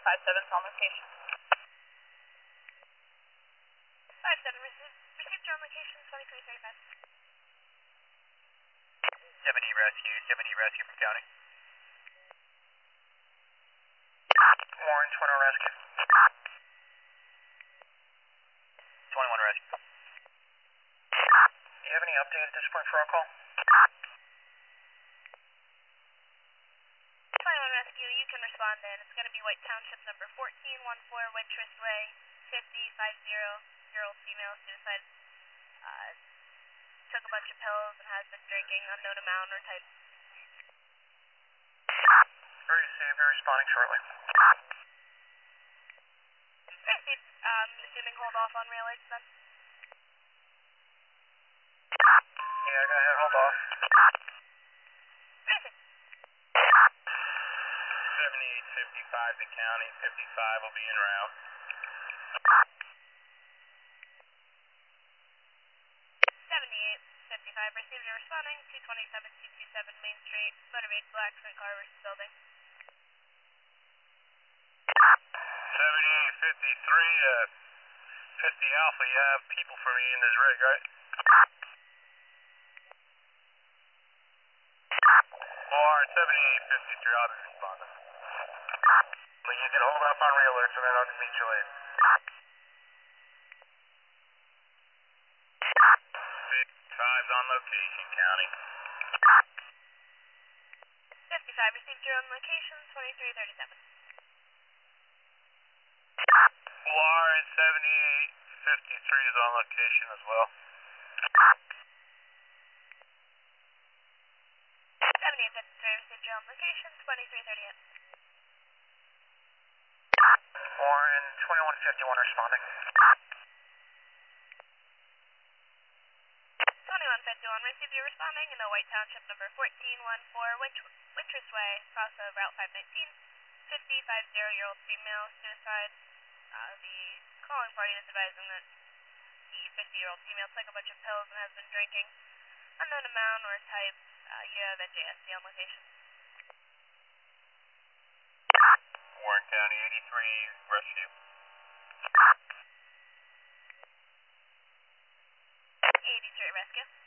57's on location. 57, received your on location, 2335. 70 rescue from county. Warren, 21 rescue. 21 rescue. Do you have any update at this point for our call? 21 rescue, you can respond in. It's going to be White Township number 1414, Wintrust Way, 5050-year-old female, suicide. Took a bunch of pills and has been drinking, unknown amount or type. Received, they're responding shortly. Received, assuming hold off on rail lights then? Yeah, go ahead, hold off. Received. 7855 to county, 55 will be en route. 7855, received your responding, 227-227 Main Street, motor vehicle accident, car versus building. 7853 50 Alpha, you have people for me in this rig, right? OR 7853, I'll be responding. Well, you can hold off on rail alerts and then I'll meet you later. 55's on location, county. 55, received your on location, 2337. OR 7853 is on location as well. 7853, received your on location, 2338. Warren, 2151 responding. 2151, received your responding in the White Township number 1414, Wintrust Way, cross of Route 519, 5050-year-old female, suicide. The calling party is advising that the 50-year-old female took a bunch of pills and has been drinking. Unknown amount or type, you have NJSC on location. Warren County, 83 rescue. 83 rescue.